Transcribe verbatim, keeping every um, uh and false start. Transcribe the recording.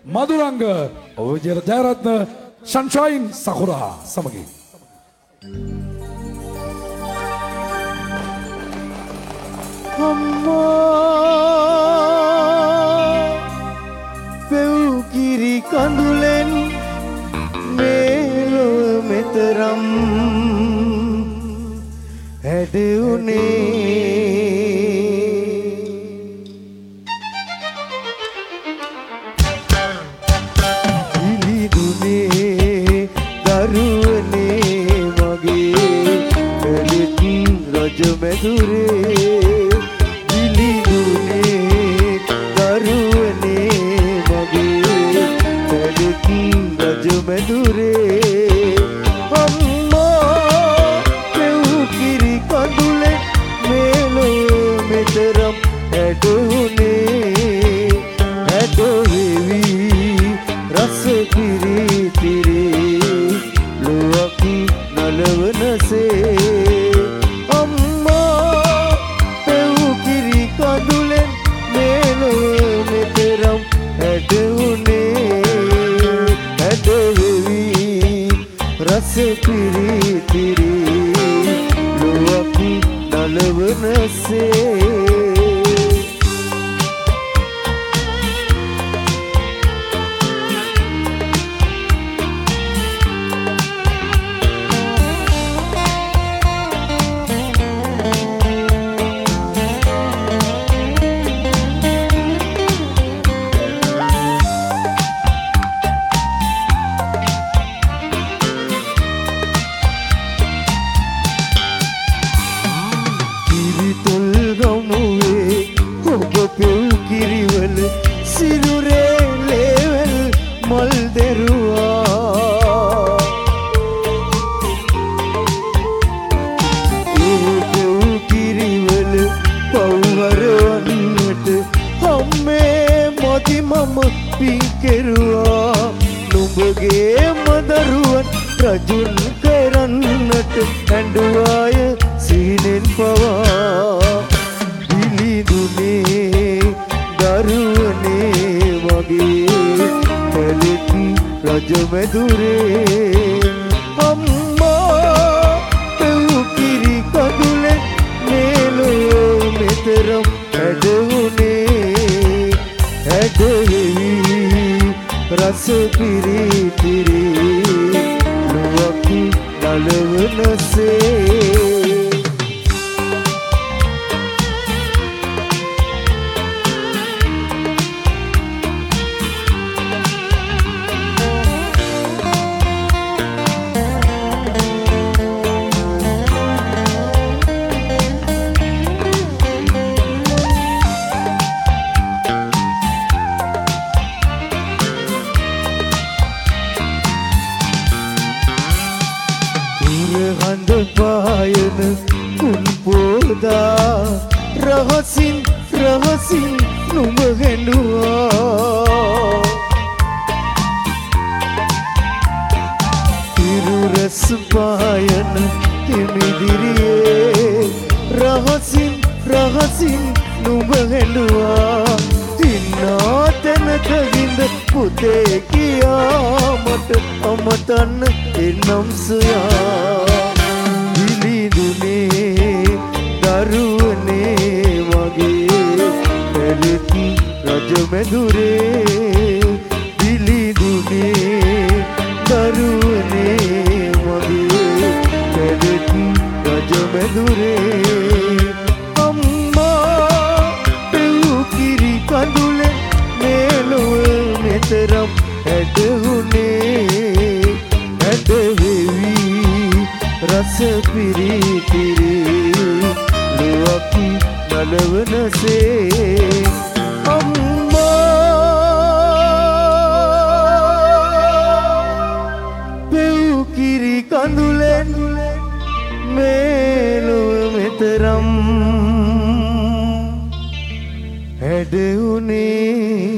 මදුරංග විජය ජයරත්න සන්ෂයින් සකුරා සමගින් අම්මා පෙව් කිරි කඳුලෙන් මේලොව මෙතරම් හැඩුනේ ඉලිදුනේ දරුවනේ මගේ එලිත් රජ මැදුරේ ඉලිදුනේ දරුවනේ මගේ එලිත් රජ මැදුරේ අම්මා පෙව් කිරි කඳුලේ මේලොව මෙතරම් හැඩුනේ හැඩුවේවි රස කිරි තිරි ලොවක් නලවනසේ අම්මා පෙව් කිරි කඳුලෙන් මේලොව මෙතරම් හැඩුනේ හැඩුවේවි රස කිරි තිරි ලොවක් නලවනසේ රජුන් කරන්නට ඇඬුවාය සීනෙන් පවා ඉලිදුනේ දරුවනේ වගේ එලිත් රජ මැදුරේ අම්මා පෙව් කිරි කඳුලෙන් මේලොව මෙතරම් හැඩුනේ හැඩුවේවි රස කිරි තිරි නලවනසේ පායන කුන් පොදා රහසින් රහසින් නුඹ ගෙනුවා ඉරුරස් පායන හිමිදිරියේ රහසින් රහසින් නුඹ ගෙනුවා ඉන්නා තැනක විඳ පුතේ කියා මට අමතන්න එනම් සොයා ඉලිදුනේ දරුවනේ වගේ එලිත් රජ මැදුරේ ඉලිදුනේ දරුවනේ වගේ එලිත් රජ මැදුරේ අම්මා පෙව් කිරි කඳුලේ මේලොව මෙතරම් හැඩුනේ හැඩුවේවි රස පිරි පිරි ලොවක් නලවනසේ අම්මා පෙව් කිරි කඳුලෙන් මේලොව මෙතරම් හැඩුනේ